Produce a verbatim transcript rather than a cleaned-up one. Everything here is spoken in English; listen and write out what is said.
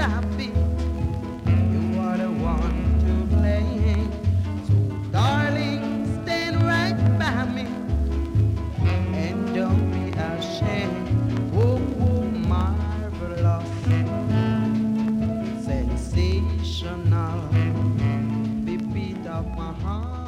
stop it. You are the one to blame. So, darling, stand right by me and don't be ashamed. Oh, oh, marvelous, sensational, the beat of my heart.